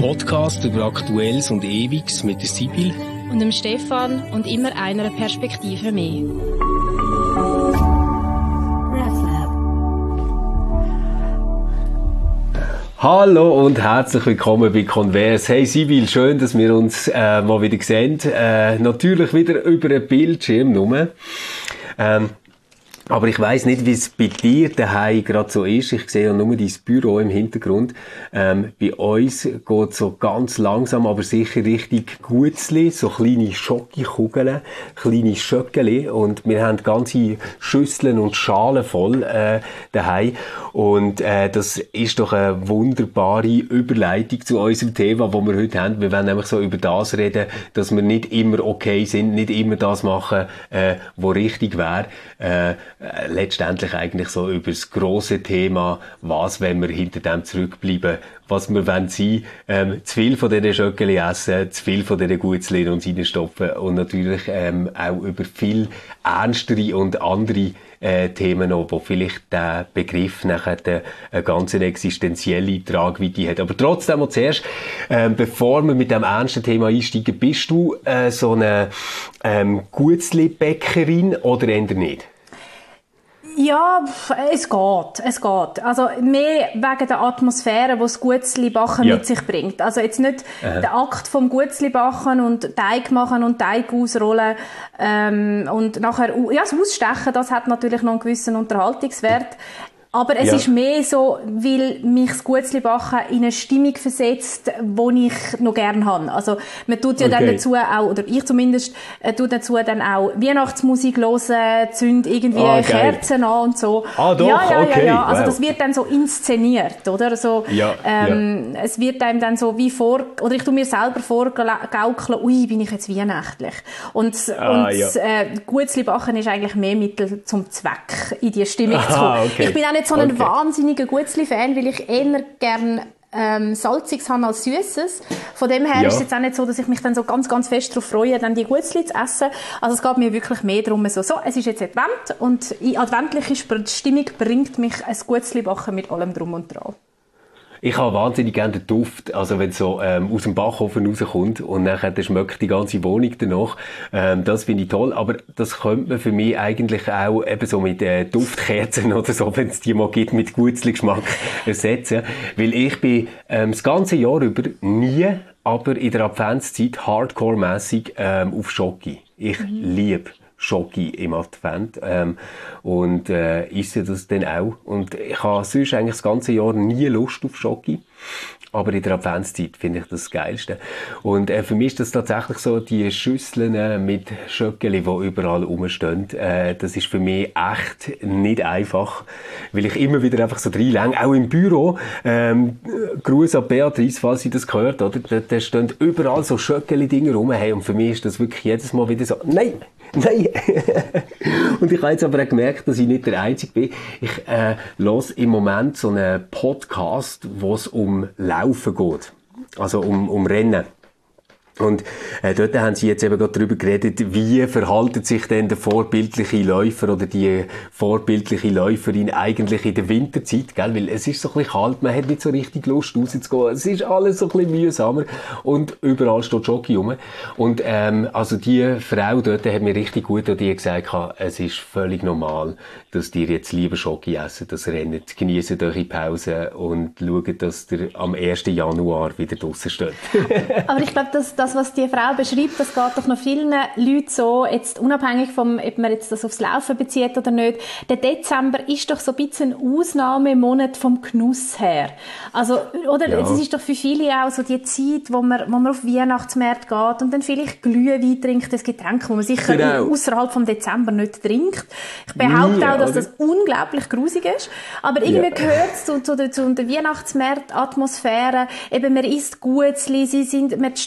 Podcast über Aktuelles und Ewiges mit der Sibyl und dem Stefan und immer einer Perspektive mehr. Hallo und herzlich willkommen bei Converse. Hey Sibyl, schön, dass wir uns mal wieder sehen. Natürlich wieder über einen Bildschirm nur. Aber ich weiss nicht, wie es bei dir daheim gerade so ist. Ich sehe ja nur dein Büro im Hintergrund. Bei uns geht so ganz langsam, aber sicher richtig Gutzli, so kleine Schokokugeln, kleine Schöckeli. Und wir haben ganze Schüsseln und Schalen voll daheim. Und das ist doch eine wunderbare Überleitung zu unserem Thema, das wir heute haben. Wir wollen nämlich so über das reden, dass wir nicht immer okay sind, nicht immer das machen, was richtig wäre. Letztendlich eigentlich so über das grosse Thema, was, wenn wir hinter dem zurückbleiben, was wir wollen sein, zu viel von diesen Schöckeli essen, zu viel von diesen Gutzli in uns reinstopfen und natürlich auch über viel ernstere und andere Themen noch, wo vielleicht der Begriff nachher eine ganz existenzielle Tragweite hat. Aber trotzdem mal zuerst, bevor wir mit dem ernsten Thema einsteigen, bist du so eine Gutzli-Bäckerin oder eher nicht? Ja, es geht. Also mehr wegen der Atmosphäre, die das Gutzli-Backen mit sich bringt. Also jetzt nicht der Akt vom Gutzli-Backen und Teig machen und Teig ausrollen und nachher das Ausstechen, das hat natürlich noch einen gewissen Unterhaltungswert. Aber es ist mehr so, weil mich das Gutzli-Backen in eine Stimmung versetzt, die ich noch gerne habe. Also, man tut ja dann dazu auch, oder ich zumindest, tut dazu dann auch Weihnachtsmusik hören, zündet irgendwie Kerzen an und so. Ah, doch, ja. Also, das wird dann so inszeniert, oder? So, es wird einem dann so wie oder ich tue mir selber vorgaukeln, ui, bin ich jetzt weihnachtlich. Und Gutzli-Backen ist eigentlich mehr Mittel zum Zweck, in die Stimmung zu kommen. Okay. Ich bin auch nicht so ein wahnsinniger Gutzli-Fan, weil ich eher gerne Salziges habe als Süßes. Von dem her ist es jetzt auch nicht so, dass ich mich dann so ganz, ganz fest darauf freue, dann die Gutzli zu essen. Also es geht mir wirklich mehr darum, so, es ist jetzt Advent und in adventliche Stimmung bringt mich ein Gutzli-Backen mit allem drum und dran. Ich habe wahnsinnig gerne den Duft, also wenn es so aus dem Backofen rauskommt und nachher schmeckt die ganze Wohnung danach. Das finde ich toll, aber das könnte man für mich eigentlich auch eben so mit Duftkerzen oder so, wenn es die mal gibt, mit Gutzli-Geschmack ersetzen. Weil ich bin das ganze Jahr über nie, aber in der Adventszeit hardcore-mässig auf Schoki. Ich liebe Schoki im Advent und esse das dann auch. Und ich habe sonst eigentlich das ganze Jahr nie Lust auf Schoki, aber in der Adventszeit finde ich das Geilste. Und für mich ist das tatsächlich so, die Schüsseln mit Schöckeli, die überall rumstehen, das ist für mich echt nicht einfach, weil ich immer wieder einfach so reinlänge, auch im Büro. Gruß an Beatrice, falls sie das gehört, oder? Da stehen überall so Schöckeli-Dinger rum, hey, und für mich ist das wirklich jedes Mal wieder so, nein! Und ich habe jetzt aber auch gemerkt, dass ich nicht der Einzige bin. Ich höre im Moment so einen Podcast, wo es um Laufen geht. Also um Rennen. Und dort haben sie jetzt eben gerade darüber geredet, wie verhaltet sich denn der vorbildliche Läufer oder die vorbildliche Läuferin eigentlich in der Winterzeit, gell? Weil es ist so ein bisschen kalt, man hat nicht so richtig Lust rauszugehen, es ist alles so ein bisschen mühsamer und überall steht Jockey rum. Und also die Frau dort hat mir richtig gut gesagt, es ist völlig normal, dass die jetzt lieber Jockey essen, das Rennen, geniessen eure Pause und schauen, dass ihr am 1. Januar wieder draussen steht. Aber ich glaube, das, was die Frau beschreibt, das geht doch noch vielen Leuten so, jetzt unabhängig vom, ob man jetzt das aufs Laufen bezieht oder nicht. Der Dezember ist doch so ein bisschen ein Ausnahmemonat vom Genuss her. Also, oder? Es ist doch für viele auch so die Zeit, wo man auf Weihnachtsmärkte geht und dann vielleicht Glühwein trinkt, das Getränk, das man sicher außerhalb vom Dezember nicht trinkt. Ich behaupte auch, dass das unglaublich grusig ist. Aber irgendwie gehört es zu der Weihnachtsmarkt-Atmosphäre. Eben, man isst Gutzli, man stellt die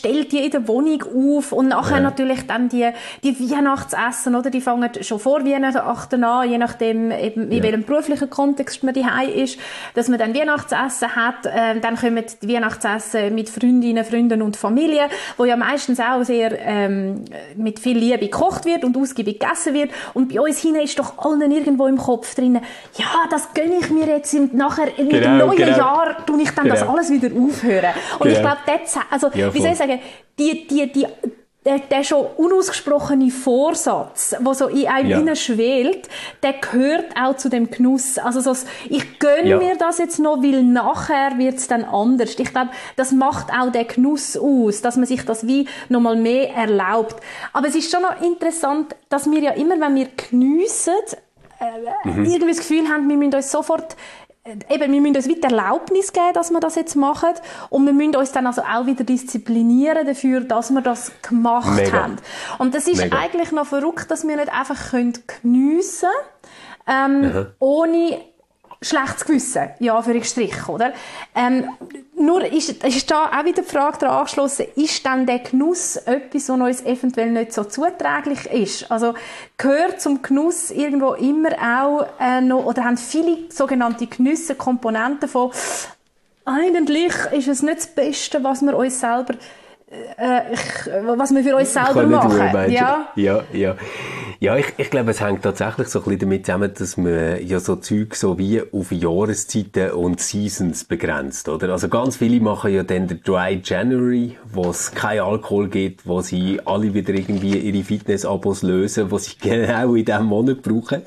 in der Wohnung auf und nachher natürlich dann die Weihnachtsessen, oder? Die fangen schon vor Weihnachten an, je nachdem eben, in welchem beruflichen Kontext man daheim ist, dass man dann Weihnachtsessen hat, dann kommen die Weihnachtsessen mit Freundinnen, Freunden und Familie, wo ja meistens auch sehr mit viel Liebe gekocht wird und ausgiebig gegessen wird, und bei uns hinein ist doch allen irgendwo im Kopf drin, ja, das gönne ich mir jetzt nachher mit dem neuen Jahr, tue ich dann das alles wieder aufhören. Und ich glaube, wie soll ich sagen, der schon unausgesprochene Vorsatz, der so in einem hineinschwelt, der gehört auch zu dem Genuss. Also so, ich gönne mir das jetzt noch, weil nachher wird es dann anders. Ich glaube, das macht auch den Genuss aus, dass man sich das wie noch mal mehr erlaubt. Aber es ist schon noch interessant, dass wir ja immer, wenn wir geniessen, irgendwie das Gefühl haben, wir müssen uns sofort wir müssen uns wieder Erlaubnis geben, dass wir das jetzt machen, und wir müssen uns dann also auch wieder disziplinieren dafür, dass wir das gemacht haben. Und das ist eigentlich noch verrückt, dass wir nicht einfach geniessen können, ohne schlechtes Gewissen, ja, für Strich, oder? Nur ist da auch wieder die Frage daran angeschlossen, ist dann der Genuss etwas, was uns eventuell nicht so zuträglich ist? Also gehört zum Genuss irgendwo immer auch noch, oder haben viele sogenannte Genüsse Komponenten von, eigentlich ist es nicht das Beste, was wir uns selber was wir für uns selber machen. Ja, ich glaube, es hängt tatsächlich so ein bisschen damit zusammen, dass man ja so Zeug so wie auf Jahreszeiten und Seasons begrenzt, oder? Also ganz viele machen ja dann den Dry January, wo es kein Alkohol gibt, wo sie alle wieder irgendwie ihre Fitness-Abos lösen, wo sie genau in diesem Monat brauchen.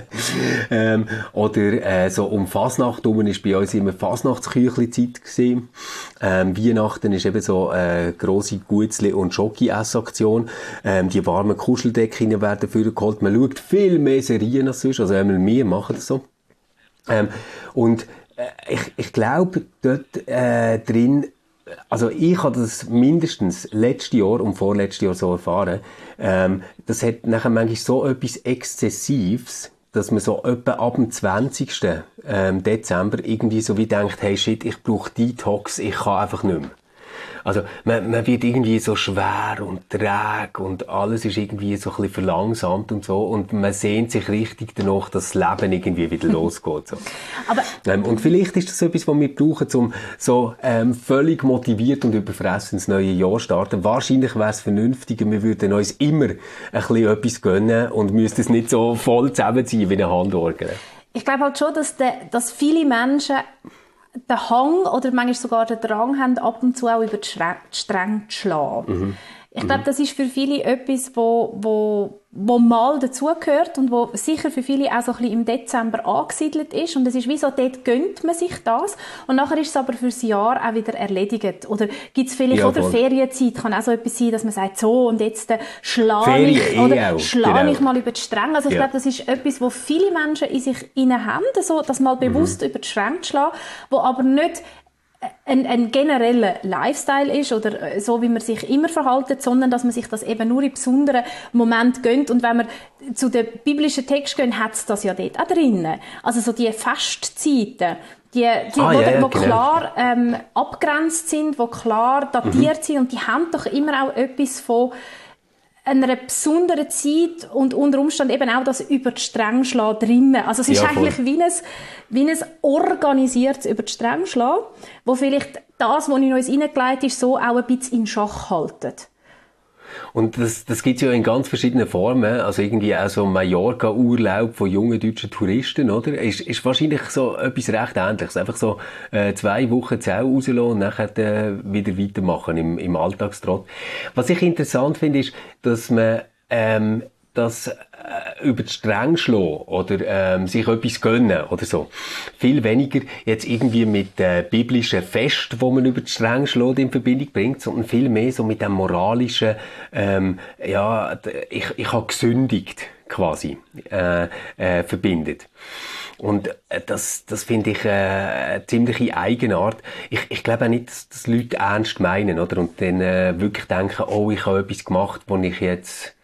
Oder so um Fasnacht herum ist bei uns immer Fasnachtsküchli-Zeit gewesen. Weihnachten ist eben so grosse Gutzli- und Schoki-Essaktion. Die warmen Kuscheldecken werden dafür geholt. Man schaut viel mehr Serien als sonst. Also wir machen das so. Ich glaube, dort drin, also ich habe das mindestens letztes Jahr und vorletztes Jahr so erfahren, das hat nachher manchmal so etwas Exzessives, dass man so etwa ab dem 20. Dezember irgendwie so wie denkt, hey shit, ich brauche Detox, ich kann einfach nicht mehr. Also man wird irgendwie so schwer und träge und alles ist irgendwie so ein bisschen verlangsamt und so, und man sehnt sich richtig danach, dass das Leben irgendwie wieder losgeht. So. Und vielleicht ist das etwas, was wir brauchen, um so völlig motiviert und überfressen ins neue Jahr zu starten. Wahrscheinlich wäre es vernünftiger, wir würden uns immer ein bisschen etwas gönnen und müssten es nicht so voll zusammenziehen wie eine Handorgel. Ich glaube halt schon, dass viele Menschen den Hang oder manchmal sogar den Drang haben, ab und zu auch über die Stränge zu schlagen. Ich glaube, das ist für viele etwas, wo mal dazugehört und wo sicher für viele auch so ein bisschen im Dezember angesiedelt ist. Und es ist wie so, dort gönnt man sich das. Und nachher ist es aber fürs Jahr auch wieder erledigt. Oder gibt es vielleicht, oder Ferienzeit kann auch so etwas sein, dass man sagt, so, und jetzt schlage ich mal über die Stränge. Also ich glaube, das ist etwas, wo viele Menschen in sich inne haben, so, das mal bewusst über die Stränge zu schlagen, wo aber nicht ein genereller Lifestyle ist oder so, wie man sich immer verhaltet, sondern dass man sich das eben nur in besonderen Momenten gönnt. Und wenn man zu den biblischen Texten gehen, hat es das ja dort auch drin. Also so die Festzeiten, wo klar abgrenzt sind, wo klar datiert sind, und die haben doch immer auch etwas von einer besonderen Zeit und unter Umständen eben auch das über die Stränge schlagen drinnen. Also es ist eigentlich wie ein organisiertes über die Stränge schlagen, wo vielleicht das, was in uns hineingelegt ist, so auch ein bisschen in Schach haltet. Und das gibt's ja in ganz verschiedenen Formen. Also irgendwie auch so Mallorca-Urlaub von jungen deutschen Touristen, oder? Ist wahrscheinlich so etwas recht Ähnliches. Einfach so 2 Wochen Zell rauslassen und nachher wieder weitermachen im Alltagstrott. Was ich interessant finde, ist, dass man das über die Stränge schlagen oder sich etwas gönnen oder so. Viel weniger jetzt irgendwie mit biblischen Fest, wo man über die Stränge schlägt, in Verbindung bringt, sondern viel mehr so mit dem moralischen, ich habe gesündigt quasi verbindet. Und das finde ich eine ziemliche Eigenart. Ich glaube auch nicht, dass Leute ernst meinen, oder? Und dann wirklich denken, oh, ich habe etwas gemacht, wo ich jetzt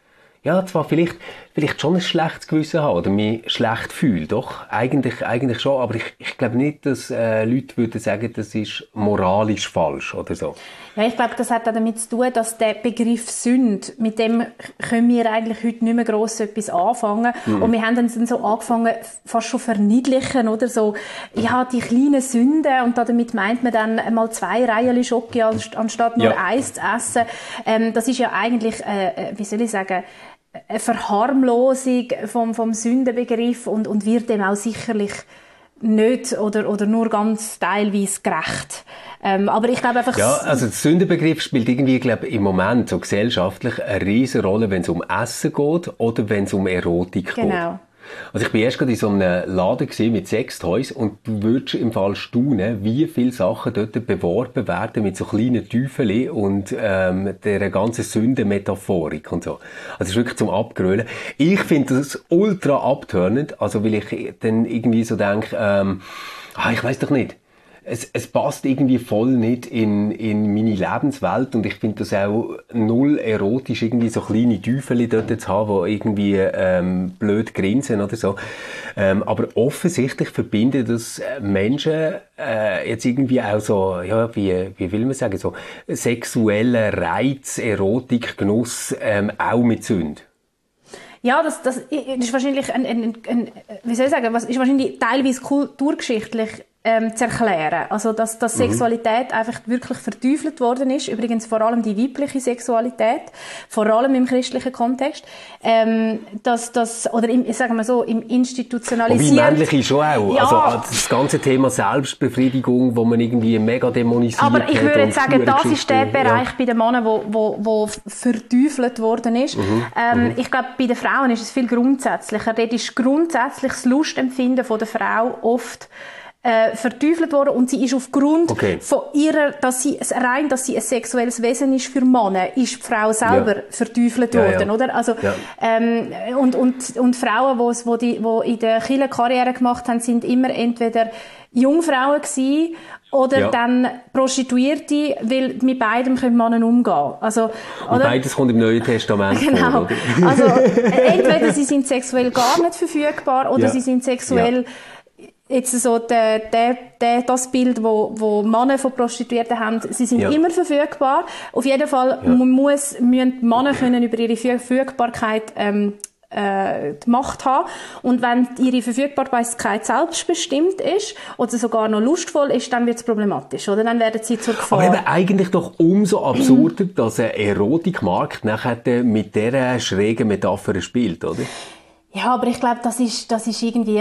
ja, zwar vielleicht schon ein schlechtes Gewissen haben oder mich schlecht fühle, doch, eigentlich schon, aber ich glaube nicht, dass Leute würden sagen, das ist moralisch falsch oder so. Ja, ich glaube, das hat auch damit zu tun, dass der Begriff Sünde, mit dem können wir eigentlich heute nicht mehr gross etwas anfangen. Und wir haben dann so angefangen, fast schon verniedlichen, oder so, ja, die kleinen Sünden, und damit meint man dann mal 2 Reihen Schoki anstatt nur eins zu essen. Das ist ja eigentlich, wie soll ich sagen, eine Verharmlosung vom Sündenbegriff und wird dem auch sicherlich nicht oder nur ganz teilweise gerecht. Aber ich glaube einfach... Ja, also der Sündenbegriff spielt irgendwie, glaube ich, im Moment so gesellschaftlich eine riesige Rolle, wenn es um Essen geht oder wenn es um Erotik geht. Also ich bin erst gerade in so einem Laden gesehen mit Sextoys und du würdest im Fall staunen, wie viele Sachen dort beworben werden mit so kleinen Teufeln und der ganzen Sündenmetaphorik und so. Also es ist wirklich zum Abgrölen. Ich finde das ultra abtörnend, also weil ich dann irgendwie so denke, ich weiss doch nicht. Es passt irgendwie voll nicht in meine Lebenswelt und ich finde das auch null erotisch, irgendwie so kleine Teufel dort zu haben, die irgendwie blöd grinsen oder so. Aber offensichtlich verbinden das Menschen jetzt irgendwie auch so, ja, wie will man sagen, so sexuellen Reiz, Erotik, Genuss auch mit Sünde. Ja, das ist wahrscheinlich wie soll ich sagen, was ist wahrscheinlich teilweise kulturgeschichtlich zu erklären. Also, dass Sexualität einfach wirklich verteufelt worden ist. Übrigens vor allem die weibliche Sexualität. Vor allem im christlichen Kontext. Oder sagen wir so, im institutionalisiert. Aber männliche schon auch. Ja. Also, das ganze Thema Selbstbefriedigung, wo man irgendwie mega dämonisiert hat. Aber ich würde sagen, das ist der Bereich bei den Männern, wo verteufelt worden ist. Ich glaube, bei den Frauen ist es viel grundsätzlicher. Dort ist grundsätzlich das Lustempfinden von der Frau oft verteufelt worden und sie ist aufgrund von ihrer, dass sie ein sexuelles Wesen ist für Männer, ist die Frau selber verteufelt worden, oder? Also, und Frauen, die in der Kirche Karriere gemacht haben, sind immer entweder Jungfrauen gewesen, oder dann Prostituierte, weil mit beidem können Männer umgehen. Also, und beides kommt im Neuen Testament vor, oder? Also, entweder sie sind sexuell gar nicht verfügbar, oder sie sind sexuell jetzt so das Bild, wo Männer von Prostituierten haben, sie sind immer verfügbar. Auf jeden Fall müssen die Männer können über ihre Verfügbarkeit die Macht haben. Und wenn ihre Verfügbarkeit selbstbestimmt ist oder sogar noch lustvoll ist, dann wird es problematisch, oder? Dann werden sie zur Gefahr. Aber eben eigentlich doch umso absurder, dass ein Erotikmarkt nachher mit dieser schrägen Metapher spielt, oder? Ja, aber ich glaube, das ist irgendwie,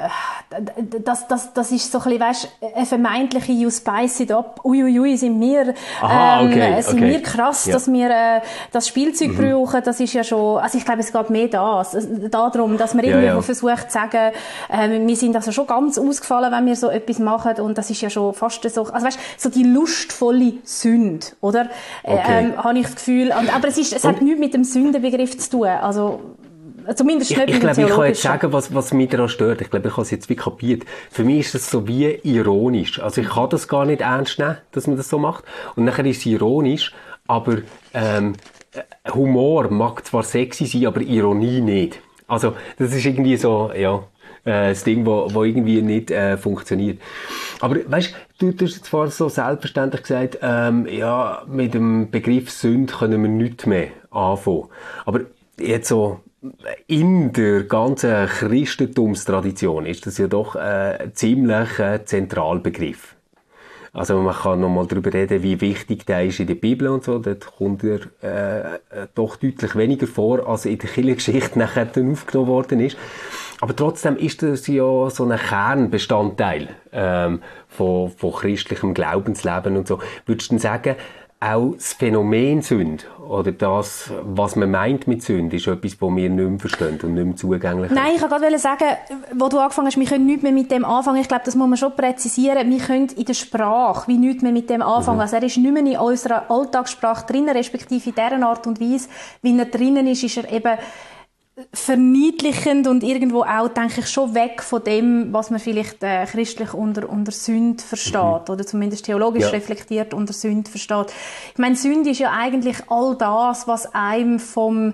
das ist so ein bisschen, weißt, eine vermeintliche you spice it up, uiuiui, sind wir krass, dass wir das Spielzeug brauchen, das ist ja schon, also ich glaube, es geht mehr darum, dass man irgendwie versucht zu sagen, wir sind also schon ganz ausgefallen, wenn wir so etwas machen, und das ist ja schon fast so, also weißt, so die lustvolle Sünde, oder? Habe ich das Gefühl, aber es hat nichts mit dem Sündenbegriff zu tun, also, zumindest nicht ich glaube, ich kann jetzt sagen, was mich daran stört. Ich glaube, ich habe es jetzt wie kapiert. Für mich ist das so wie ironisch. Also ich kann das gar nicht ernst nehmen, dass man das so macht. Und nachher ist es ironisch, aber Humor mag zwar sexy sein, aber Ironie nicht. Also das ist irgendwie so, das Ding, wo irgendwie nicht funktioniert. Aber weißt du, hast jetzt vorhin so selbstverständlich gesagt, mit dem Begriff Sünde können wir nichts mehr anfangen. Aber jetzt so in der ganzen Christentumstradition ist das ja doch ein ziemlich Zentralbegriff. Also man kann noch mal darüber reden, wie wichtig der ist in der Bibel und so. Dort kommt er doch deutlich weniger vor, als in der Kirchengeschichte nachher dann aufgenommen worden ist. Aber trotzdem ist das ja so ein Kernbestandteil von christlichem Glaubensleben und so. Würdest du denn sagen, auch das Phänomen Sünde oder das, was man meint mit Sünde, ist etwas, das wir nicht mehr verstehen und nicht mehr zugänglich sind? Nein, ich wollte sagen, wo du angefangen hast, wir können nichts mehr mit dem anfangen. Ich glaube, das muss man schon präzisieren. Wir können in der Sprache wie nichts mehr mit dem anfangen. Also er ist nicht mehr in unserer Alltagssprache drin, respektive in dieser Art und Weise, wie er drinnen ist er eben verniedlichend und irgendwo auch, denke ich, schon weg von dem, was man vielleicht christlich unter Sünde versteht, oder zumindest theologisch reflektiert unter Sünde versteht. Ich meine, Sünde ist ja eigentlich all das, was einem vom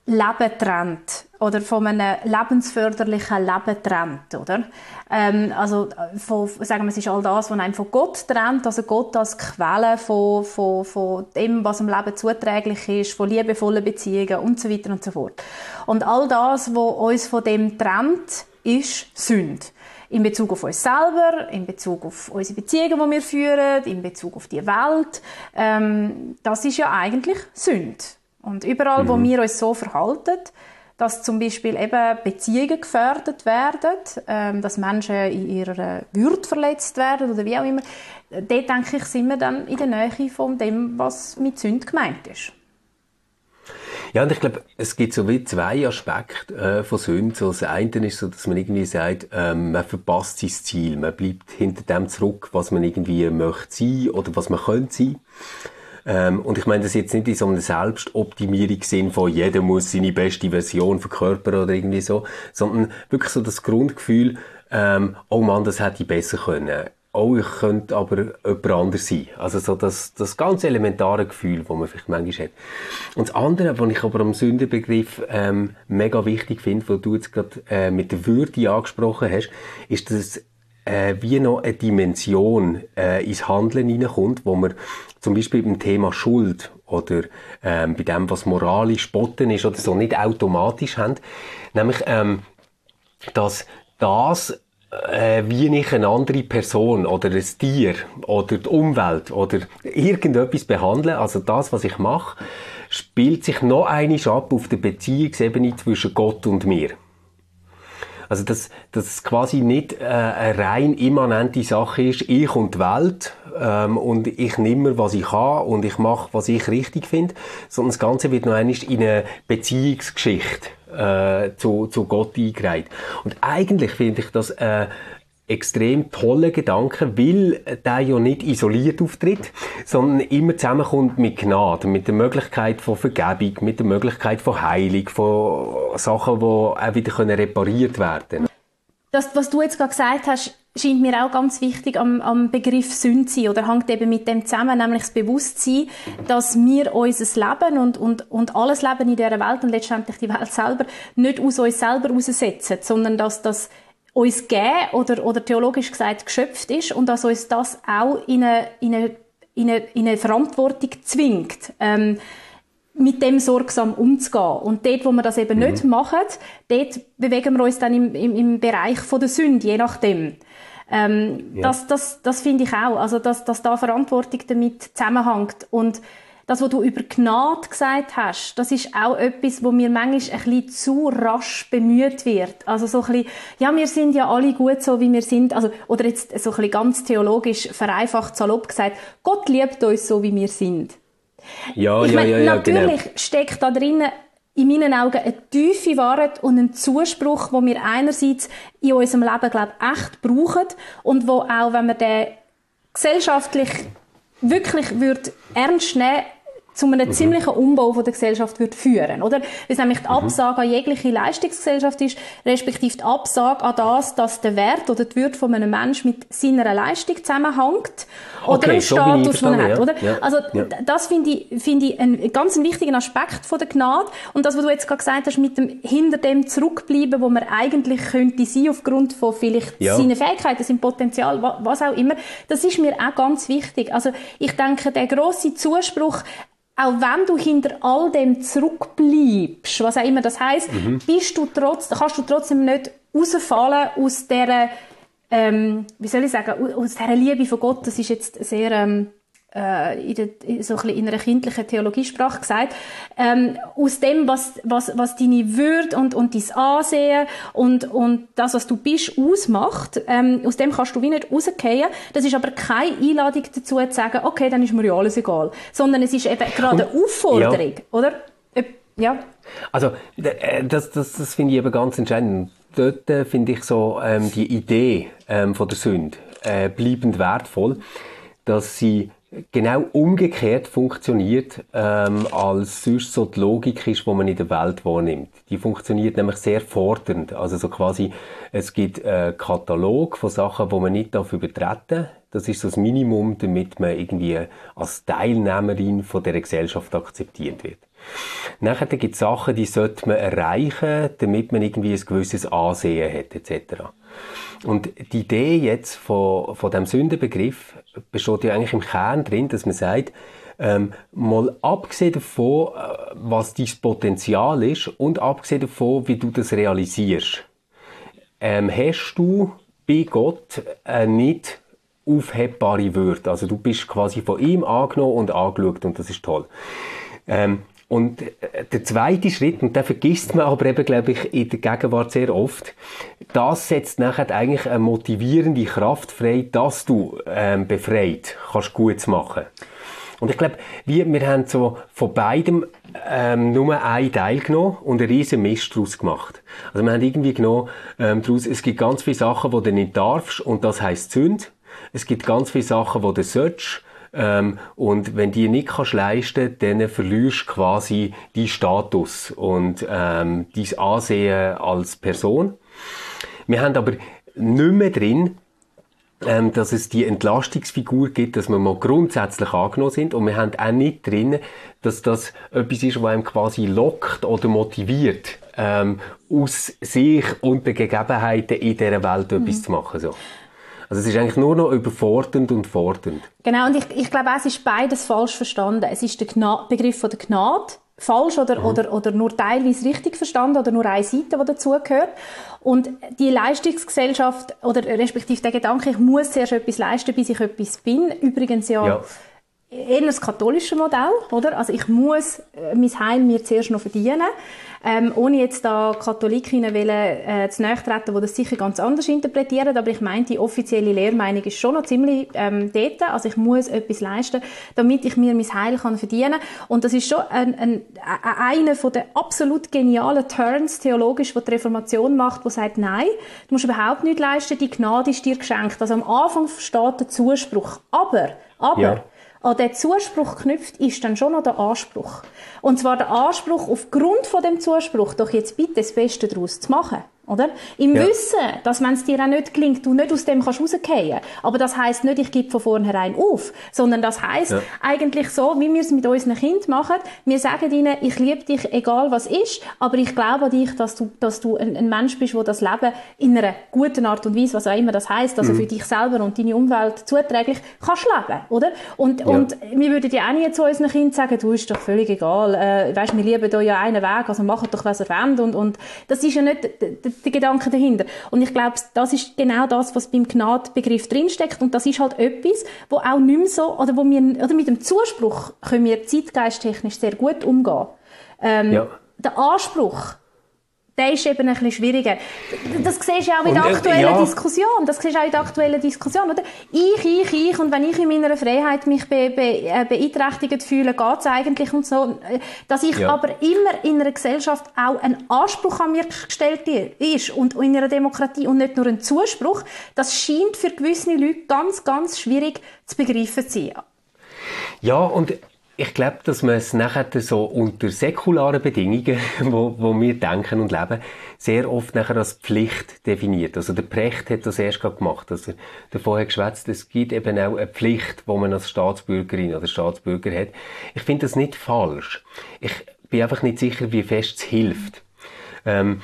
Leben trennt oder von einem lebensförderlichen Leben trennt, oder? Sagen wir, es ist all das, was einen von Gott trennt, also Gott als Quelle von dem, was im Leben zuträglich ist, von liebevollen Beziehungen und so weiter und so fort. Und all das, was uns von dem trennt, ist Sünde. In Bezug auf uns selber, in Bezug auf unsere Beziehungen, die wir führen, in Bezug auf die Welt. Das ist ja eigentlich Sünde. Und überall, wo wir uns so verhalten, dass zum Beispiel eben Beziehungen gefährdet werden, dass Menschen in ihrer Würde verletzt werden oder wie auch immer, dort, denke ich, sind wir dann in der Nähe von dem, was mit Sünde gemeint ist. Ja, und ich glaube, es gibt so wie zwei Aspekte von Sünde. So, das eine ist so, dass man irgendwie sagt, man verpasst sein Ziel, man bleibt hinter dem zurück, was man irgendwie möchte sein oder was man könnte sein. Und ich meine das jetzt nicht in so einem Selbstoptimierungssinn von jeder muss seine beste Version verkörpern oder irgendwie so, sondern wirklich so das Grundgefühl, oh Mann, das hätte ich besser können. Oh, ich könnte aber jemand anderes sein. Also so das ganz elementare Gefühl, das man vielleicht manchmal hat. Und das andere, was ich aber am Sündenbegriff mega wichtig finde, was du jetzt gerade mit der Würde angesprochen hast, ist, dass wie noch eine Dimension ins Handeln hineinkommt, wo man zum Beispiel beim Thema Schuld oder bei dem, was moralisch spotten ist oder so, nicht automatisch haben. Nämlich, dass das wie ich eine andere Person oder ein Tier oder die Umwelt oder irgendetwas behandle, also das, was ich mache, spielt sich noch einmal ab auf der Beziehungsebene zwischen Gott und mir. Also, dass es quasi nicht eine rein immanente Sache ist, ich und die Welt, und ich nehme, was ich habe und ich mache, was ich richtig finde, sondern das Ganze wird noch einmal in eine Beziehungsgeschichte zu Gott eingereiht. Und eigentlich finde ich das extrem tolle Gedanken, weil der ja nicht isoliert auftritt, sondern immer zusammenkommt mit Gnade, mit der Möglichkeit von Vergebung, mit der Möglichkeit von Heilung, von Sachen, die auch wieder repariert werden können. Das, was du jetzt gerade gesagt hast, scheint mir auch ganz wichtig am Begriff Sünde sein oder hängt eben mit dem zusammen, nämlich das Bewusstsein, dass wir unser Leben und alles Leben in dieser Welt und letztendlich die Welt selber nicht aus uns selber heraussetzen, sondern dass das uns gegeben oder theologisch gesagt geschöpft ist und dass uns das auch in eine Verantwortung zwingt, mit dem sorgsam umzugehen. Und dort, wo wir das eben nicht machen, dort bewegen wir uns dann im Bereich von der Sünde, je nachdem. Das finde ich auch. Also, dass da Verantwortung damit zusammenhängt. Und das, was du über Gnade gesagt hast, das ist auch etwas, wo mir manchmal ein bisschen zu rasch bemüht wird. Also so ein bisschen, ja, wir sind ja alle gut so, wie wir sind. Also, oder jetzt so ein bisschen ganz theologisch vereinfacht, salopp gesagt, Gott liebt uns so, wie wir sind. Ja, natürlich genau. Steckt da drinnen in meinen Augen eine tiefe Wahrheit und ein Zuspruch, den wir einerseits in unserem Leben, glaube ich, echt brauchen und wo auch, wenn wir den gesellschaftlich wirklich ernst nehmen, zu einem ziemlichen Umbau von der Gesellschaft wird führen, oder? Weil es nämlich die Absage an jegliche Leistungsgesellschaft ist, respektive die Absage an das, dass der Wert oder die Würde von einem Menschen mit seiner Leistung zusammenhängt oder dem Status, den er hat, oder? Ja. Also, das finde ich einen ganz wichtigen Aspekt von der Gnade. Und das, was du jetzt gerade gesagt hast, mit dem hinter dem zurückbleiben, wo man eigentlich könnte sein, aufgrund von vielleicht seinen Fähigkeiten, seinem Potenzial, was auch immer, das ist mir auch ganz wichtig. Also, ich denke, der grosse Zuspruch, auch wenn du hinter all dem zurückbleibst, was auch immer das heisst, kannst du trotzdem nicht rausfallen aus dieser, wie soll ich sagen, aus dieser Liebe von Gott. Das ist jetzt sehr, so ein bisschen in einer kindlichen Theologiesprache gesagt, aus dem, was deine Würde und dein Ansehen und das, was du bist, ausmacht, aus dem kannst du wie nicht rausgehen. Das ist aber keine Einladung dazu, zu sagen, okay, dann ist mir ja alles egal. Sondern es ist eben gerade eine Aufforderung, oder? Ja. Also, das finde ich eben ganz entscheidend. Dort finde ich so, die Idee, von der Sünde, bleibend wertvoll, dass sie genau umgekehrt funktioniert, als sonst so die Logik ist, die man in der Welt wahrnimmt. Die funktioniert nämlich sehr fordernd. Also so quasi, es gibt einen Katalog von Sachen, die man nicht übertreten darf. Das ist so das Minimum, damit man irgendwie als Teilnehmerin von dieser Gesellschaft akzeptiert wird. Nachher gibt es Sachen, die sollte man erreichen, damit man irgendwie ein gewisses Ansehen hat, etc. Und die Idee jetzt von dem Sündenbegriff besteht ja eigentlich im Kern drin, dass man sagt, mal abgesehen davon, was dein Potenzial ist und abgesehen davon, wie du das realisierst, hast du bei Gott nicht aufhebbare Würde. Also du bist quasi von ihm angenommen und angeschaut und das ist toll. Und der zweite Schritt, und den vergisst man aber eben, glaube ich, in der Gegenwart sehr oft, das setzt nachher eigentlich eine motivierende Kraft frei, dass du befreit kannst Gutes machen. Und ich glaube, wir haben so von beidem nur einen Teil genommen und einen riesen Mist daraus gemacht. Also wir haben irgendwie genommen, daraus, es gibt ganz viele Sachen, die du nicht darfst und das heisst Sünde. Es gibt ganz viele Sachen, die du sollst. Und wenn die nicht kannst leisten, dann verlierst du quasi deinen Status und dein Ansehen als Person. Wir haben aber nicht mehr drin, dass es die Entlastungsfigur gibt, dass wir mal grundsätzlich angenommen sind. Und wir haben auch nicht drin, dass das etwas ist, was einem quasi lockt oder motiviert, aus sich und den Gegebenheiten in dieser Welt etwas zu machen. So. Also es ist eigentlich nur noch überfordernd und fordernd. Genau, und ich glaube, es ist beides falsch verstanden. Es ist der Begriff von der Gnade falsch oder nur teilweise richtig verstanden oder nur eine Seite, die dazugehört. Und die Leistungsgesellschaft oder respektive der Gedanke, ich muss zuerst etwas leisten, bis ich etwas bin, übrigens ja. Eher das katholische Modell, oder? Also ich muss mein Heil mir zuerst noch verdienen. Ohne jetzt da Katholikinnen zu nahe treten, die das sicher ganz anders interpretieren, aber ich meine, die offizielle Lehrmeinung ist schon noch ziemlich dort. Also ich muss etwas leisten, damit ich mir mein Heil kann verdienen. Und das ist schon einer von den absolut genialen Turns theologisch, die die Reformation macht, die sagt, nein, du musst überhaupt nichts leisten, die Gnade ist dir geschenkt. Also am Anfang steht der Zuspruch. Aber an den Zuspruch knüpft ist dann schon noch der Anspruch. Und zwar der Anspruch, aufgrund von dem Zuspruch doch jetzt bitte das Beste daraus zu machen. Oder? Im Wissen, dass wenn es dir auch nicht gelingt, du nicht aus dem kannst rausgehen. Aber das heisst nicht, ich gebe von vornherein auf. Sondern das heisst eigentlich so, wie wir es mit unseren Kindern machen. Wir sagen ihnen, ich liebe dich, egal was ist, aber ich glaube an dich, dass du ein Mensch bist, der das Leben in einer guten Art und Weise, was auch immer das heisst, also für dich selber und deine Umwelt zuträglich, kannst leben, oder? Und wir würden ja auch nie zu unseren Kindern sagen, du, ist doch völlig egal, weisst, wir lieben da ja einen Weg, also macht doch, was ihr wollt. Und das ist ja nicht der Gedanke dahinter. Und ich glaube, das ist genau das, was beim Gnadebegriff drinsteckt. Und das ist halt etwas, wo auch nicht mehr so, oder mit dem Zuspruch können wir zeitgeisttechnisch sehr gut umgehen. Der Anspruch, der ist eben ein bisschen schwieriger. Das siehst du auch in der aktuellen Diskussion. Das siehst du auch in der aktuellen Diskussion, oder? Ich. Und wenn ich in meiner Freiheit mich beeinträchtigt fühle, geht's eigentlich und so. Dass ich aber immer in einer Gesellschaft auch ein Anspruch an mir gestellt ist und in einer Demokratie und nicht nur ein Zuspruch, das scheint für gewisse Leute ganz, ganz schwierig zu begreifen zu sein. Ja, und ich glaube, dass man es nachher so unter säkularen Bedingungen, wo wir denken und leben, sehr oft nachher als Pflicht definiert. Also der Precht hat das erst gerade gemacht. Also davon hat geschwätzt, es gibt eben auch eine Pflicht, die man als Staatsbürgerin oder Staatsbürger hat. Ich finde das nicht falsch. Ich bin einfach nicht sicher, wie fest es hilft. Weil,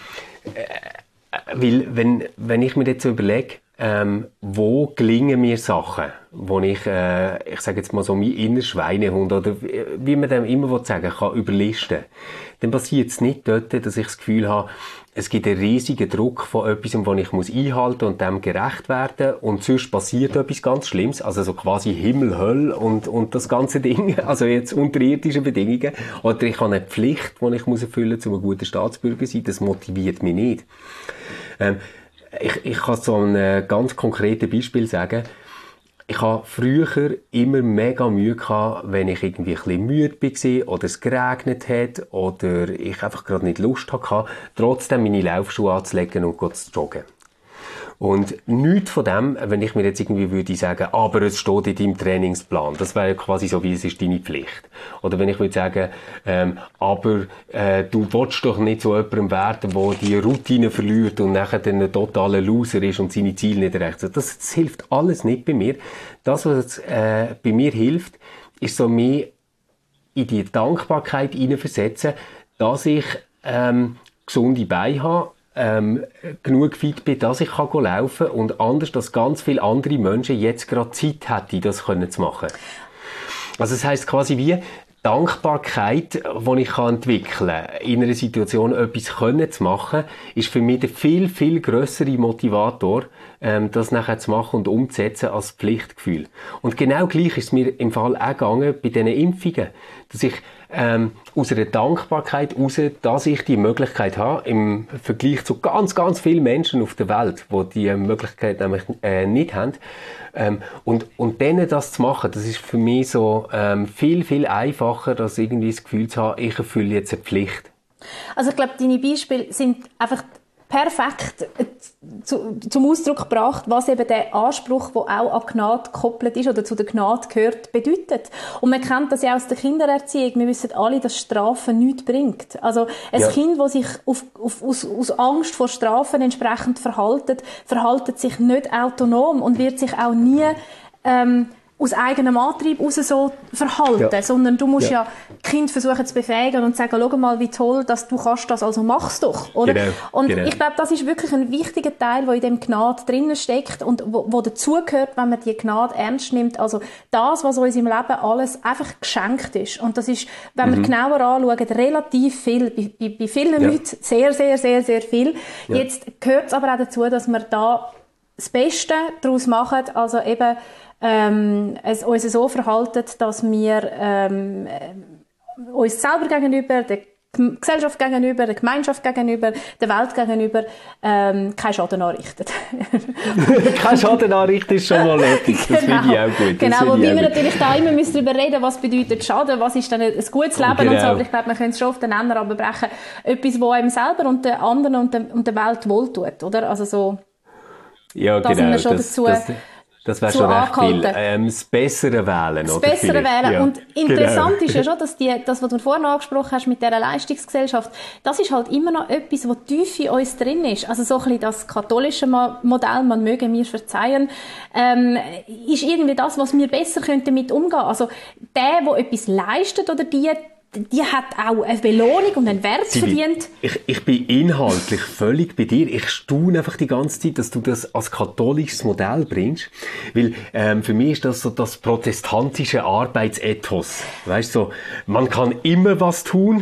wenn ich mir jetzt so überlege, wo gelingen mir Sachen, wo ich sage jetzt mal so, mein innerer Schweinehund, oder wie man dem immer sagen kann, überlisten, dann passiert es nicht dort, dass ich das Gefühl habe, es gibt einen riesigen Druck von etwas, wo ich muss einhalten und dem gerecht werden, und sonst passiert etwas ganz Schlimmes, also so quasi Himmel, Hölle und das ganze Ding, also jetzt unter irdischen Bedingungen, oder ich habe eine Pflicht, die ich muss erfüllen muss, um ein guter Staatsbürger zu sein, das motiviert mich nicht. Ich kann so ein ganz konkretes Beispiel sagen. Ich habe früher immer mega Mühe gehabt, wenn ich irgendwie ein bisschen müde war oder es geregnet hat oder ich einfach gerade nicht Lust hatte, trotzdem meine Laufschuhe anzulegen und zu joggen. Und nichts von dem, wenn ich mir jetzt irgendwie würde sagen, aber es steht in deinem Trainingsplan, das wäre ja quasi so, wie es ist deine Pflicht. Oder wenn ich würde sagen, aber du willst doch nicht so jemandem werden, der die Routine verliert und nachher dann ein totaler Loser ist und seine Ziele nicht erreicht. Das hilft alles nicht bei mir. Das, was bei mir hilft, ist so mehr in die Dankbarkeit hineinversetzen, dass ich gesunde Beine habe, genug fit bin, dass ich laufen kann und anders, dass ganz viele andere Menschen jetzt gerade Zeit hätten, das zu machen. Also das heisst quasi wie Dankbarkeit, die ich entwickeln kann, in einer Situation etwas zu machen, ist für mich der viel, viel grössere Motivator, das nachher zu machen und umzusetzen als Pflichtgefühl. Und genau gleich ist es mir im Fall auch gegangen bei diesen Impfungen, dass ich aus einer Dankbarkeit heraus, dass ich die Möglichkeit habe, im Vergleich zu ganz, ganz vielen Menschen auf der Welt, die die Möglichkeit nämlich nicht haben, und denen das zu machen, das ist für mich so viel, viel einfacher, als irgendwie das Gefühl zu haben, ich erfülle jetzt eine Pflicht. Also ich glaube, deine Beispiele sind einfach perfekt zum Ausdruck gebracht, was eben der Anspruch, der auch an Gnade gekoppelt ist oder zu der Gnade gehört, bedeutet. Und man kennt das ja aus der Kindererziehung. Wir wissen alle, dass Strafen nichts bringt. Also ein Kind, das sich aus Angst vor Strafen entsprechend verhaltet sich nicht autonom und wird sich auch nie aus eigenem Antrieb raus so verhalten, sondern du musst ja Kind versuchen zu befähigen und sagen, schau mal, wie toll, dass du kannst das, also mach's doch, oder? Genau. Ich glaube, das ist wirklich ein wichtiger Teil, der in dem Gnade drinnen steckt und wo dazugehört, wenn man die Gnade ernst nimmt. Also das, was uns im Leben alles einfach geschenkt ist. Und das ist, wenn wir genauer anschauen, relativ viel, bei vielen Leuten sehr, sehr, sehr, sehr viel. Ja. Jetzt gehört es aber auch dazu, dass wir da das Beste daraus machen, also eben uns so verhalten, dass wir uns selber gegenüber, der Gesellschaft gegenüber, der Gemeinschaft gegenüber, der Welt gegenüber keinen Schaden anrichten. Kein Schaden anrichten ist schon mal etwas, das finde ich auch gut. Genau, wobei wir natürlich da immer darüber reden, was bedeutet Schaden, was ist denn ein gutes Leben und so, aber ich glaube, man könnte es schon auf den Nenner runterbrechen, etwas, was einem selber und den anderen und der Welt wohltut, oder? Also so, ja, da sind wir schon dazu... Das wäre schon recht viel. Das Bessere wählen, das oder? Das Bessere wählen. Ja. Und interessant ist ja schon, dass das, was du vorhin angesprochen hast mit dieser Leistungsgesellschaft, das ist halt immer noch etwas, was tief in uns drin ist. Also so ein bisschen das katholische Modell, man möge mir verzeihen, ist irgendwie das, was wir besser damit umgehen können. Also der etwas leistet oder die hat auch eine Belohnung und einen Wert verdient. Ich bin inhaltlich völlig bei dir. Ich staune einfach die ganze Zeit, dass du das als katholisches Modell bringst. Weil für mich ist das so das protestantische Arbeitsethos. Weißt du, so, man kann immer was tun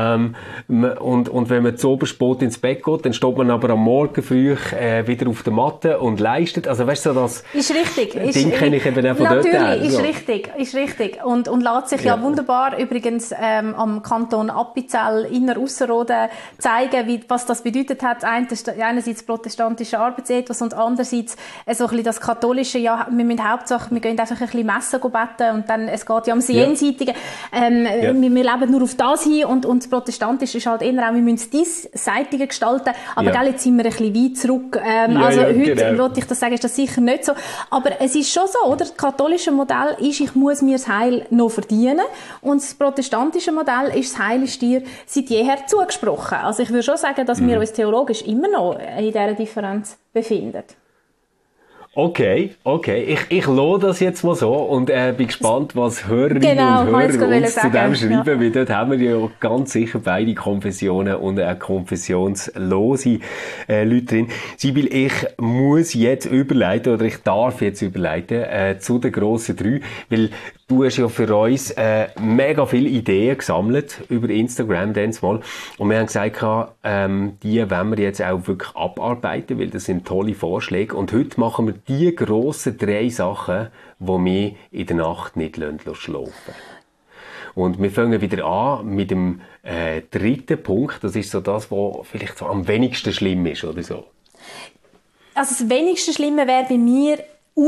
und wenn man zu spät ins Bett geht, dann steht man aber am Morgen früh wieder auf der Matte und leistet. Also weißt du, das ist richtig. Ding kenne ich eben auch von dort her. Natürlich, ist richtig. Und lässt sich ja wunderbar übrigens am Kanton Appenzell Inner-Ausserrhoden zeigen, was das bedeutet hat. Einerseits protestantische Arbeitsethos und andererseits so ein bisschen das katholische, ja, wir müssen Hauptsache, wir gehen einfach ein bisschen Messen beten und dann, es geht ja ums Jenseitige. Wir leben nur auf das hin und das Protestantische ist halt eher auch, wir müssen es diesseitige gestalten, aber jetzt sind wir ein bisschen weit zurück. Heute, wollte ich das sagen, ist das sicher nicht so. Aber es ist schon so, oder? Das katholische Modell ist, ich muss mir das Heil noch verdienen und das protestantische Modell ist, das Heil ist dir seit jeher zugesprochen. Also ich würde schon sagen, dass wir uns theologisch immer noch in dieser Differenz befinden. Okay. Ich lasse das jetzt mal so und bin gespannt, was Hörerinnen und Hörer uns zu dem schreiben, weil dort haben wir ja ganz sicher beide Konfessionen und konfessionslose Leute drin. Sibyl, ich muss jetzt überleiten, oder ich darf jetzt überleiten, zu den grossen 3, weil du hast ja für uns mega viele Ideen gesammelt über Instagram mal. Und wir haben gesagt, die wollen wir jetzt auch wirklich abarbeiten, weil das sind tolle Vorschläge. Und heute machen wir die grossen 3 Sachen, die mich in der Nacht nicht schlafen lassen. Und wir fangen wieder an mit dem 3. Punkt. Das ist so das, was vielleicht so am wenigsten schlimm ist, oder so. Also das wenigste Schlimme wäre bei mir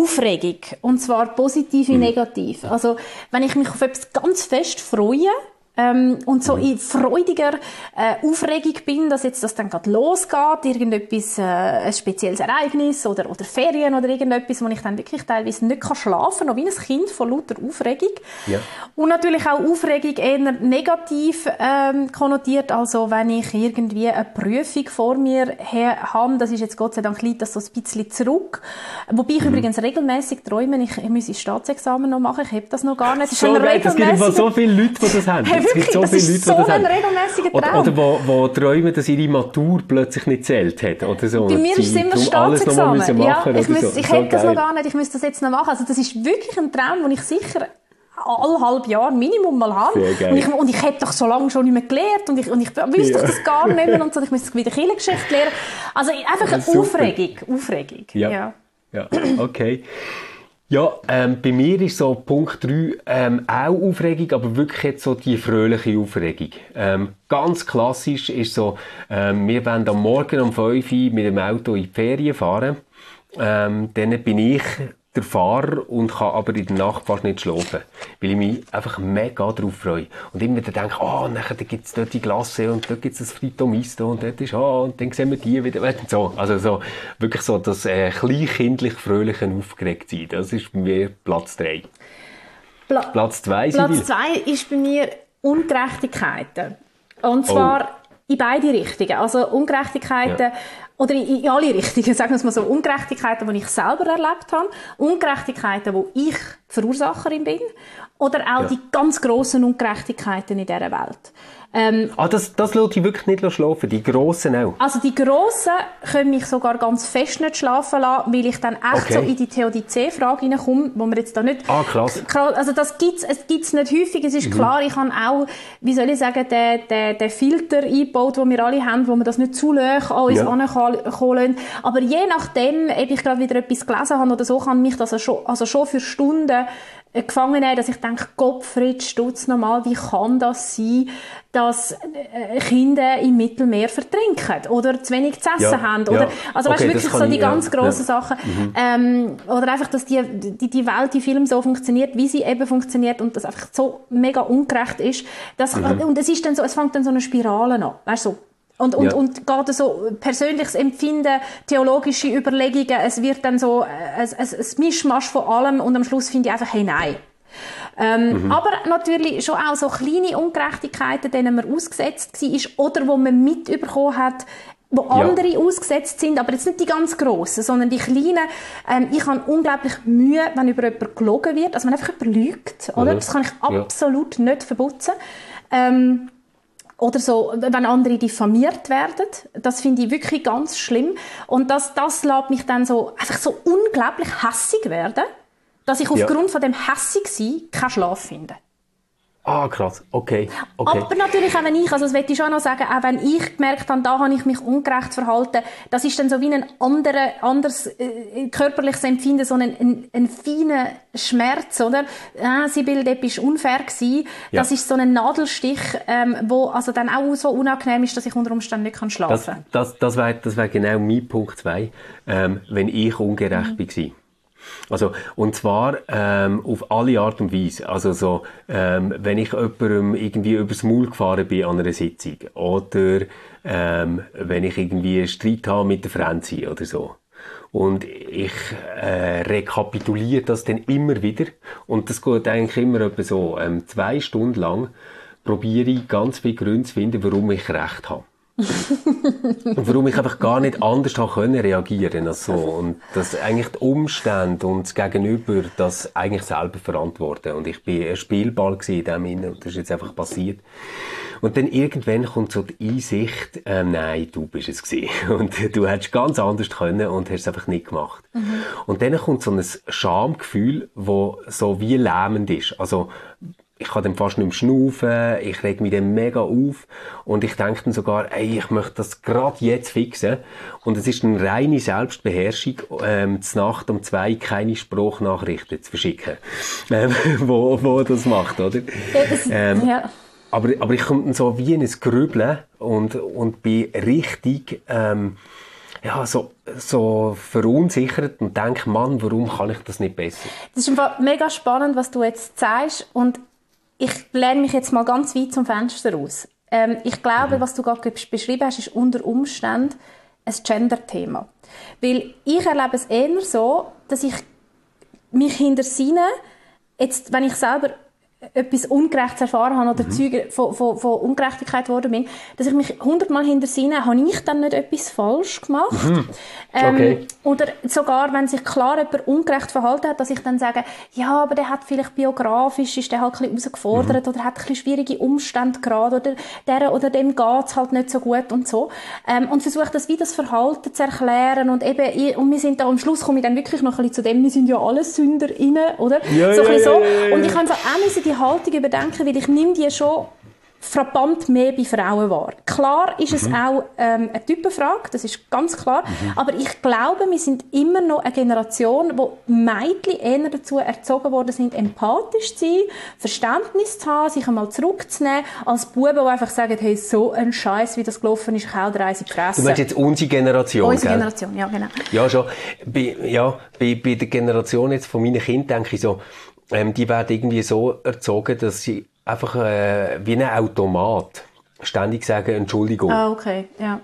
Aufregung. Und zwar positiv wie negativ. Also, wenn ich mich auf etwas ganz fest freue und so in freudiger Aufregung bin, dass jetzt das dann gerade losgeht, irgendetwas, ein spezielles Ereignis oder Ferien oder irgendetwas, wo ich dann wirklich teilweise nicht schlafen kann, noch wie ein Kind von lauter Aufregung. Ja. Und natürlich auch Aufregung eher negativ konnotiert, also wenn ich irgendwie eine Prüfung vor mir habe, das ist jetzt Gott sei Dank liegt das so ein bisschen zurück, wobei ich übrigens regelmäßig träume, ich muss das Staatsexamen noch machen, ich habe das noch gar nicht. Das so geil, es gibt so viele Leute, die das haben. Hey, wirklich, so viele Leute, die das haben. Regelmäßiger Traum. Oder die träumen, dass ihre Matur plötzlich nicht zählt hat. Oder so. Bei mir ist es immer Staatsexamen. Ja, ich hätte das noch gar nicht, ich müsste das jetzt noch machen. Also das ist wirklich ein Traum, den ich sicher alle halb Jahr Minimum mal habe. Und ich hätte doch so lange schon nicht mehr gelernt und ich wüsste das gar nicht mehr und so. Ich müsste wieder Kirchengeschichte lernen. Also einfach eine Aufregung. Ja, okay. Ja, bei mir ist so Punkt 3 auch Aufregung, aber wirklich jetzt so die fröhliche Aufregung. Ganz klassisch ist so, wir wollen am Morgen um 5 Uhr mit dem Auto in die Ferien fahren. Dann bin ich der Fahrer und kann aber in der Nacht fast nicht schlafen, weil ich mich einfach mega darauf freue. Und immer wieder denke, nachher gibt es dort die Glasse und dort gibt es das Fritomisto und dort ist, und dann sehen wir die wieder. So, also so, wirklich so das kleinkindlich fröhliche Aufgeregtsein. Das ist bei mir Platz 3. Platz 2, Platz 2 ist bei mir Ungerechtigkeiten. Und zwar in beide Richtungen. Also Ungerechtigkeiten, oder in alle Richtungen, sagen wir es mal so, Ungerechtigkeiten, die ich selber erlebt habe, Ungerechtigkeiten, wo ich Verursacherin bin, oder auch die ganz grossen Ungerechtigkeiten in dieser Welt. Das lässt dich wirklich nicht schlafen, die grossen auch? Also die grossen können mich sogar ganz fest nicht schlafen lassen, weil ich dann echt so in die Theodizee-Frage hineinkomme, wo wir jetzt da nicht... Krass. Also es gibt's nicht häufig, es ist klar, ich habe auch, wie soll ich sagen, den Filter eingebaut, den wir alle haben, wo wir das nicht zu hoch an uns ankommen lassen. Aber je nachdem, ob ich gerade wieder etwas gelesen habe oder so, kann mich das schon für Stunden gefangen nehmen, dass ich denke, Gottfried Stutz nochmal, wie kann das sein, dass Kinder im Mittelmeer vertrinken oder zu wenig zu essen haben? Oder, also weißt, wirklich so die ganz grossen Sachen. Oder einfach, dass die Welt, die Film so funktioniert, wie sie eben funktioniert und das einfach so mega ungerecht ist. Und es ist dann so, es fängt dann so eine Spirale an. Weißt du, Und geht so persönliches Empfinden, theologische Überlegungen, es wird dann so ein Mischmasch von allem und am Schluss finde ich einfach, hey, nein. Aber natürlich schon auch so kleine Ungerechtigkeiten, denen man ausgesetzt war oder wo man mitbekommen hat, wo andere ausgesetzt sind, aber jetzt nicht die ganz grossen, sondern die kleinen. Ich habe unglaublich Mühe, wenn über jemanden gelogen wird, also wenn einfach jemand lügt, oder? Das kann ich absolut nicht verputzen. Oder so, wenn andere diffamiert werden. Das finde ich wirklich ganz schlimm. Und das lässt mich dann so, einfach so unglaublich hässig werden, dass ich aufgrund von dem Hässigsein keinen Schlaf finde. Krass. Okay. Aber natürlich auch wenn ich, also das möchte ich schon noch sagen, auch wenn ich gemerkt habe, da habe ich mich ungerecht verhalten, das ist dann so wie ein anderes körperliches Empfinden, so ein feiner Schmerz, oder? Sibyl, das war unfair gewesen. Das ist so ein Nadelstich, wo also dann auch so unangenehm ist, dass ich unter Umständen nicht schlafen kann. Das wär genau mein Punkt 2, wenn ich ungerecht war. Also, und zwar auf alle Art und Weise. Also so, wenn ich jemandem irgendwie übers Maul gefahren bin an einer Sitzung oder wenn ich irgendwie einen Streit habe mit der Franzi oder so. Und ich rekapituliere das dann immer wieder und das geht eigentlich immer etwa so 2 Stunden lang probiere ich ganz viele Gründe zu finden, warum ich recht habe. Und warum ich einfach gar nicht anders reagieren können als so. Und dass eigentlich die Umstände und das Gegenüber das eigentlich selber verantworten. Und ich bin ein Spielball in dem Sinne und das ist jetzt einfach passiert. Und dann irgendwann kommt so die Einsicht, nein, du bist es gewesen. Und du hättest ganz anders können und hast es einfach nicht gemacht. Und dann kommt so ein Schamgefühl, das so wie lähmend ist. Also, ich kann dann fast nicht mehr schnaufen, ich reg mich dann mega auf und ich denke dann sogar, ich möchte das gerade jetzt fixen. Und es ist eine reine Selbstbeherrschung, zur Nacht um 2 keine Sprachnachrichten zu verschicken, wo das macht, oder? Aber ich komme dann so wie in ein Grübeln und bin richtig so verunsichert und denke, Mann, warum kann ich das nicht besser? Das ist einfach mega spannend, was du jetzt sagst und ich lehne mich jetzt mal ganz weit zum Fenster raus. Ich glaube, was du gerade beschrieben hast, ist unter Umständen ein Gender-Thema. Weil ich erlebe es eher so, dass ich mich hinter Sinne, jetzt, wenn ich selber etwas Ungerechtes erfahren habe oder Zeuge von Ungerechtigkeit geworden bin, dass ich mich 100-mal hintersinne, habe ich dann nicht etwas falsch gemacht? Okay. Oder sogar, wenn sich klar jemand ungerecht verhalten hat, dass ich dann sage, ja, aber der hat vielleicht biografisch, ist der halt ein bisschen herausgefordert oder hat ein bisschen schwierige Umstände gerade oder der oder dem geht's halt nicht so gut und so. Und versuche das wie das Verhalten zu erklären und eben, und wir sind da am Schluss, komme ich dann wirklich noch ein bisschen zu dem, wir sind ja alle SünderInnen, oder? Ja, so ein bisschen so. Ja. Und ich habe auch die Haltung überdenken, weil ich nehme die schon frappant mehr bei Frauen wahr. Klar ist es auch eine Typenfrage, das ist ganz klar, aber ich glaube, wir sind immer noch eine Generation, wo Mädchen eher dazu erzogen worden sind, empathisch zu sein, Verständnis zu haben, sich einmal zurückzunehmen, als Buben, die einfach sagen, hey, so ein Scheiß, wie das gelaufen ist, ich hau dir eins in die Fresse. Du meinst jetzt unsere Generation, Unsere gell? Generation, ja, genau. Ja, schon. Bei der Generation jetzt von meinen Kindern denke ich so, die werden irgendwie so erzogen, dass sie einfach wie ein Automat ständig sagen, Entschuldigung. Ah, okay, ja.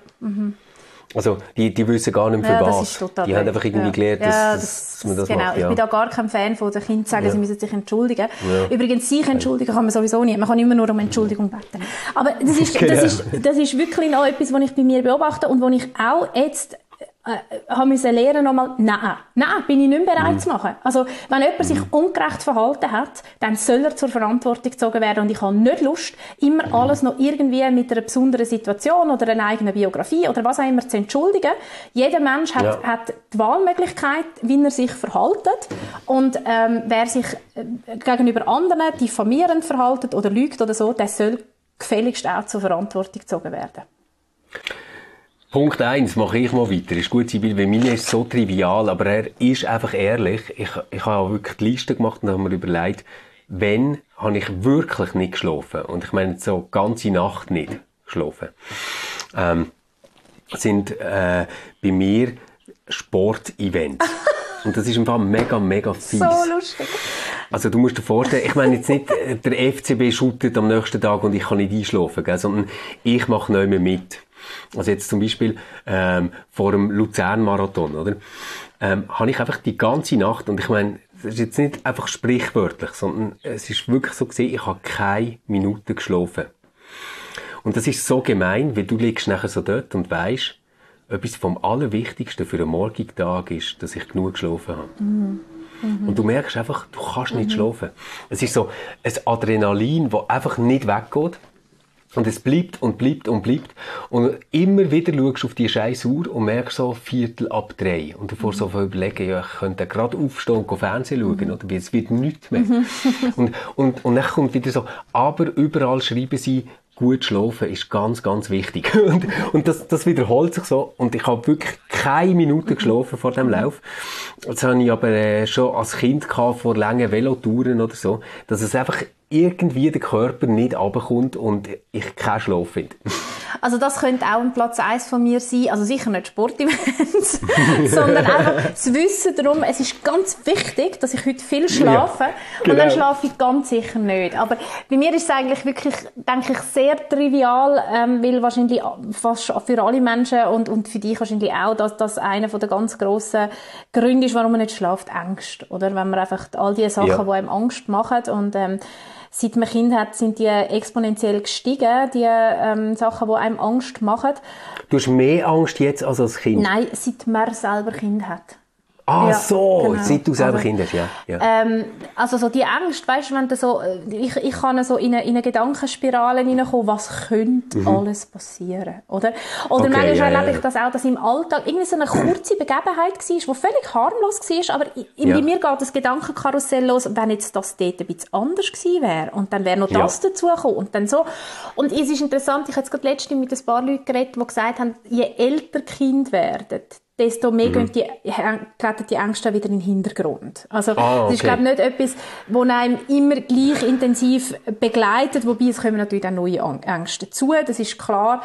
Also, die wissen gar nicht mehr für das was. ist total die haben einfach irgendwie gelernt, dass man das genau. macht. Ich bin da gar kein Fan von den Kindern sagen, sie müssen sich entschuldigen. Übrigens, sich entschuldigen kann man sowieso nicht. Man kann immer nur um Entschuldigung beten. Aber das ist wirklich noch etwas, was ich bei mir beobachte und was ich auch jetzt haben müssen lernen nochmal, nein, bin ich nicht mehr bereit zu machen. Also, wenn jemand sich ungerecht verhalten hat, dann soll er zur Verantwortung gezogen werden und ich habe nicht Lust, immer alles noch irgendwie mit einer besonderen Situation oder einer eigenen Biografie oder was auch immer zu entschuldigen. Jeder Mensch hat die Wahlmöglichkeit, wie er sich verhaltet und wer sich gegenüber anderen diffamierend verhaltet oder lügt oder so, der soll gefälligst auch zur Verantwortung gezogen werden. Punkt 1 mache ich mal weiter. Ist gut, Sibylle, weil meine ist so trivial, aber er ist einfach ehrlich. Ich habe auch wirklich die Liste gemacht und habe mir überlegt, wann habe ich wirklich nicht geschlafen? Und ich meine, so ganze Nacht nicht geschlafen. Sind bei mir Sportevents. Und das ist im Fall mega fies. So lustig. Also du musst dir vorstellen, ich meine jetzt nicht, der FCB shootet am nächsten Tag und ich kann nicht einschlafen, gell, sondern ich mache nicht mehr mit. Also jetzt zum Beispiel vor dem Luzern-Marathon, oder? Habe ich einfach die ganze Nacht, und ich meine, das ist jetzt nicht einfach sprichwörtlich, sondern es ist wirklich so gesehen, ich habe keine Minute geschlafen. Und das ist so gemein, weil du liegst nachher so dort und weisst, etwas vom Allerwichtigsten für einen morgigen Tag ist, dass ich genug geschlafen habe. Und du merkst einfach, du kannst nicht schlafen. Es ist so ein Adrenalin, das einfach nicht weggeht. Und es bleibt und bleibt und bleibt. Und immer wieder schaust du auf die scheiß Uhr und merkst so 2:45. Und davor so überlegen, ja, ich könnte gerade aufstehen und Fernsehen schauen, oder? Weil es wird nichts mehr. Und dann kommt wieder so, aber überall schreiben sie, gut schlafen ist ganz, ganz wichtig. Und das wiederholt sich so. Und ich habe wirklich keine Minute geschlafen vor dem Lauf. Das habe ich aber schon als Kind gehabt, vor langen Velotouren oder so, dass es einfach irgendwie der Körper nicht runterkommt und ich keinen Schlaf finde. Also das könnte auch ein Platz 1 von mir sein. Also sicher nicht Sportevents, sondern einfach das Wissen darum, es ist ganz wichtig, dass ich heute viel schlafe. Ja, genau. Und dann schlafe ich ganz sicher nicht. Aber bei mir ist es eigentlich wirklich, denke ich, sehr trivial, weil wahrscheinlich fast für alle Menschen und für dich wahrscheinlich auch, dass das einer der ganz grossen Gründe ist, warum man nicht schläft, Angst. Oder? Wenn man einfach all die Sachen, die einem Angst machen und seit man Kind hat, sind die exponentiell gestiegen, die Sachen, die einem Angst machen. Du hast mehr Angst jetzt als Kind? Nein, seit man selber Kind hat. Ah, ja, so, genau. Seit du selber Kind hast, ja. Also so die Angst, weißt du, wenn du so, ich kann so in eine Gedankenspirale hineinkommen, was könnte alles passieren, oder? Oder manchmal erlebe ich das auch, dass im Alltag irgendwie so eine kurze Begebenheit war, die völlig harmlos war, aber bei mir geht das Gedankenkarussell los, wenn jetzt das dort ein bisschen anders gewesen wäre und dann wäre noch das dazugekommen und dann so. Und es ist interessant, ich habe jetzt gerade letztens mit ein paar Leuten geredet, die gesagt haben, je älter Kinder werden, desto mehr treten die Ängste wieder in den Hintergrund. Also, das ist, glaube ich, nicht etwas, das einem immer gleich intensiv begleitet, wobei es kommen natürlich auch neue Ängste dazu, das ist klar.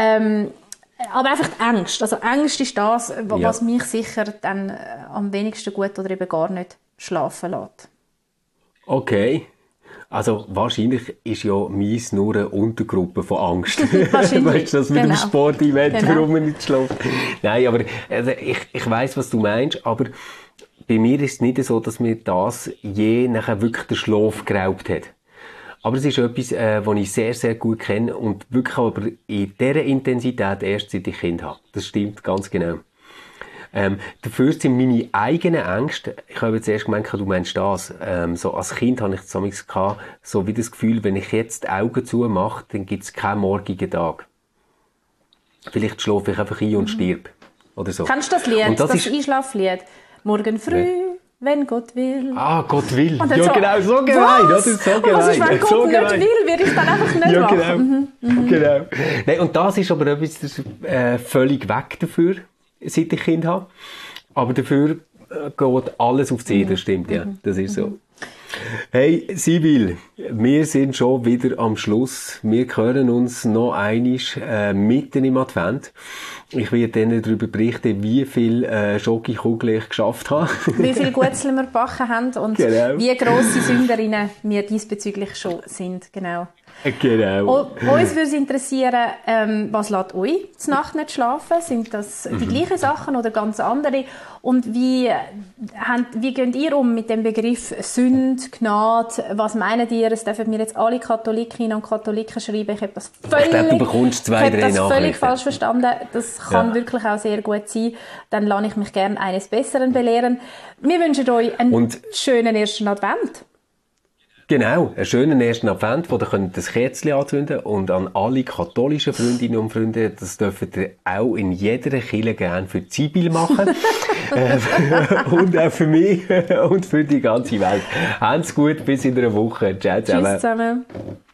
Aber einfach die Angst. Also, Angst ist das, was mich sicher dann am wenigsten gut oder eben gar nicht schlafen lässt. Okay. Also wahrscheinlich ist ja meins nur eine Untergruppe von Angst. Wahrscheinlich. Weißt du, das mit dem Sport-Event, warum man nicht schläft. Nein, aber ich weiss, was du meinst, aber bei mir ist es nicht so, dass mir das je nachher wirklich den Schlaf geraubt hat. Aber es ist etwas, was ich sehr, sehr gut kenne und wirklich aber in dieser Intensität erst seit ich Kind habe. Das stimmt ganz genau. Dafür sind meine eigenen Ängste, ich habe jetzt erst gemeint, du meinst das, so als Kind hatte ich damals so wie das Gefühl, wenn ich jetzt die Augen zumache, dann gibt es keinen morgigen Tag. Vielleicht schlafe ich einfach ein und stirb. Oder so. Kennst du das Lied, das Einschlaflied? Morgen früh, wenn Gott will. Ah, Gott will. Ja, so, genau, so gemein. Das ist so gemein. Was ist, wenn Gott so nicht will, werde ich dann einfach nicht machen. Genau. Nein, und das ist aber etwas, das ist völlig weg dafür, seit ich Kind habe. Aber dafür geht alles auf die das stimmt, ja. Das ist so. Hey, Sibyl, wir sind schon wieder am Schluss. Wir hören uns noch einmal mitten im Advent. Ich werde dann darüber berichten, wie viel Schokokugeln ich geschafft habe. Wie viele Gutzli wir gebacken haben und wie grosse Sünderinnen wir diesbezüglich schon sind. Genau. Genau. Uns würde es interessieren, was lässt euch zur Nacht nicht schlafen? Sind das die gleichen Sachen oder ganz andere? Und wie geht ihr um mit dem Begriff Sünde, Gnade? Was meint ihr? Es dürfen mir jetzt alle Katholikinnen und Katholiken schreiben. Ich habe das völlig falsch verstanden. Das kann wirklich auch sehr gut sein. Dann lasse ich mich gerne eines Besseren belehren. Wir wünschen euch einen schönen ersten Advent. Genau, einen schönen ersten Advent, wo ihr das Kerzchen anzünden könnt. Und an alle katholischen Freundinnen und Freunde, das dürft ihr auch in jeder Kirche gerne für die Sibyl machen. Und auch für mich und für die ganze Welt. Habt's gut, bis in einer Woche. Ciao zusammen. Tschüss zusammen.